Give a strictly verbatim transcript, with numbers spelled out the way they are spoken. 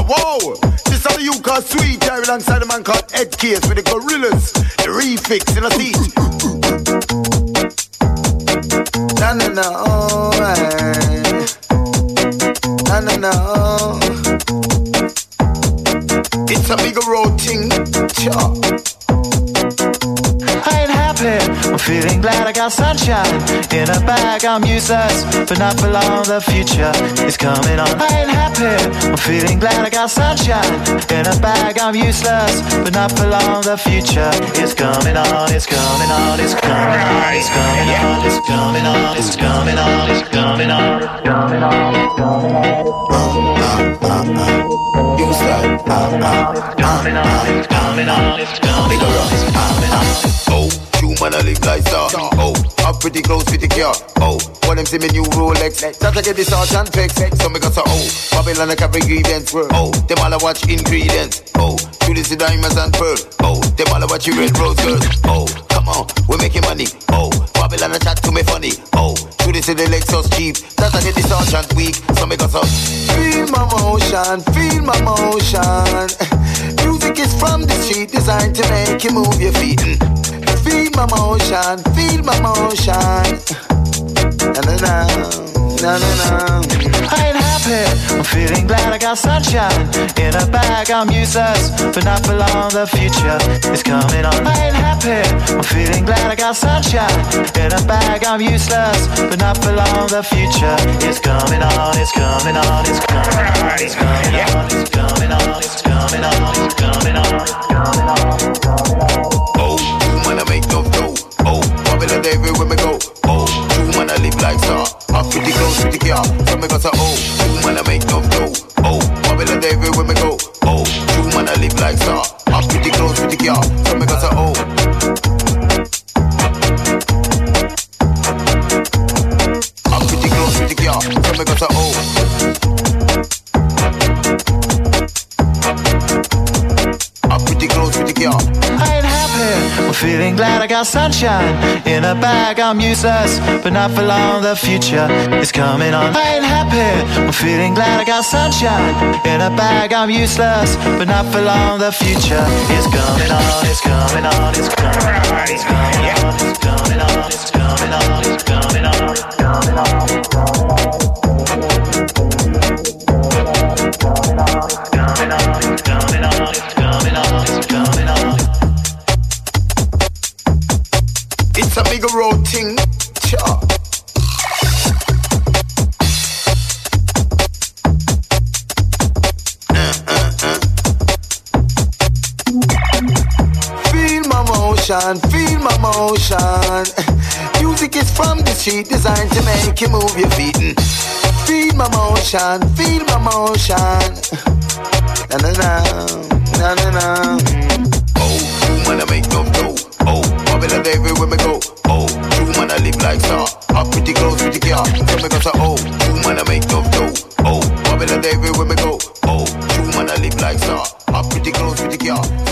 Whoa, this is the you called Sweet. I alongside a man called Ed Case with the Gorillas. The refix in a seat. Na na na, oh, na na na, oh. It's a bigger road thing. Sure. I ain't happy, I'm feeling glad I got sunshine. In a bag I'm useless, but not for long, the future is coming on. I ain't happy, I'm feeling glad I got sunshine. In a bag I'm useless, but not for long, the future is coming on. It's coming on, it's coming on, it's coming on, it's coming on, it's coming on, it's coming on, it's coming on, it's coming on. Uh, uh, uh, uh. You start. Uh, uh, it's coming on, it's coming on, it's coming on, it's coming on. Oh, you man I live like star. Oh, I'm pretty close with the car. Oh, what them see me new Rolex. That I get the sergeant fix. So me got so oh, Babylon I carry ingredients. Oh, them all I watch ingredients. Oh, you this the diamonds and pearl. Oh, them all I watch you red rose girl. Oh, come on, we making money. Oh, Babylon I chat to me funny. Oh, you this the Lexus Jeep. That I get the sergeant weak. So me got so feel my motion, feel my motion. Music is from the street, designed to make you move your feet. Feel my motion, feel my motion. Na na na, na na na. I ain't happy, I'm feeling glad I got sunshine. In a bag I'm useless, but not for long, the future is coming on. I ain't happy, I'm feeling glad I got sunshine. In a bag I'm useless, but not for long, the future is coming on. It's coming on, it's coming on, it's coming on, it's coming on, it's coming on, it's coming on, it's coming on, it's coming on. Oh, you man I make no dough. Oh, Babylon everywhere me go. Oh, you man I live like star. I'm pretty close with the car. So me got so oh, you man I make no dough. Oh, Babylon everywhere me go. Oh, you man I live like star. I'm pretty close with the car. So me got so oh. I'm pretty close with the car. So me got so oh. I'm pretty close with the car. I ain't happy, I'm feeling glad I got sunshine. In a bag I'm useless, but not for long, the future is coming on. I ain't happy, I'm feeling glad I got sunshine. In a bag I'm useless, but not for long, the future is coming on. It's coming on, it's coming on, it's coming on, it's coming on, it's coming on, it's coming on, it's coming on, it's coming on, it's coming on, it's coming on, it's coming on, it's coming on, it's coming on. It's a bigger road thing. Sure. Uh, uh, uh. Feel my motion, feel my motion. Music is from the street, designed to make you move your feet. Feel my motion, feel my motion. Na na na, na na na. Oh, you man I make no dough. Oh, Babylon everywhere me go. Oh, you man I live like star. I'm pretty close with the car. So me got so oh, you man I make no dough. Oh, Babylon everywhere me go. Oh, you man I live like star. I'm pretty close with the car.